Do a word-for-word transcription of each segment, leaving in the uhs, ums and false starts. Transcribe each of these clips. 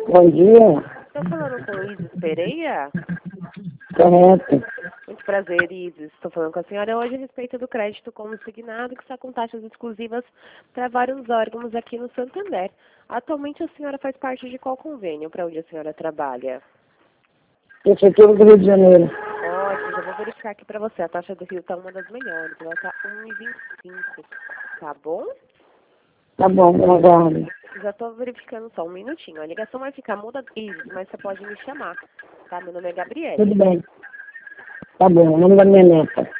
Bom dia. Estou falando com Isis Pereira? Correto. Muito prazer, Isis. Estou falando com a senhora hoje a respeito do crédito consignado, que está com taxas exclusivas para vários órgãos aqui no Santander. Atualmente a senhora faz parte de qual convênio para onde a senhora trabalha? Prefeitura do Rio de Janeiro. Ótimo, já vou verificar aqui para você. A taxa do Rio está uma das melhores, ela está um vírgula vinte e cinco, tá bom? Tá bom, eu aguardo. Já estou verificando só um minutinho. A ligação vai ficar muda, Isis, mas você pode me chamar, tá? Meu nome é Gabriele. Tudo bem. Tá bom, o nome da minha neta.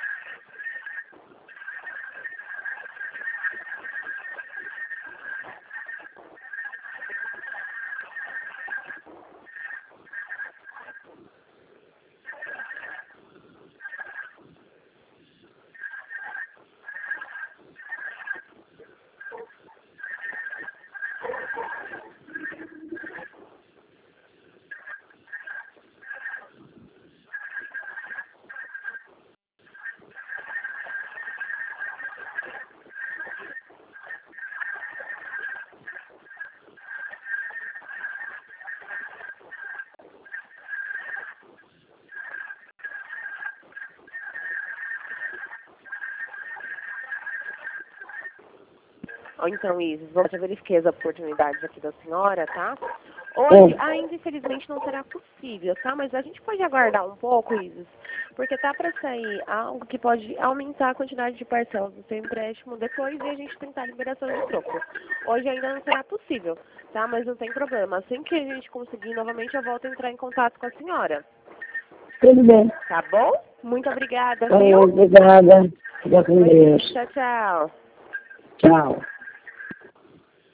Ou então, Isis, vou já verifiquei as oportunidades aqui da senhora, tá? Hoje, É. ainda infelizmente não será possível, tá? Mas a gente pode aguardar um pouco, Isis, porque tá para sair algo que pode aumentar a quantidade de parcelas do seu empréstimo depois e a gente tentar a liberação de troco. Hoje ainda não será possível, tá? Mas não tem problema. Assim que a gente conseguir, novamente eu volto a entrar em contato com a senhora. Tudo bem. Tá bom? Muito obrigada, Tá, viu? obrigada. Fica com Deus. Tchau, tchau. Tchau.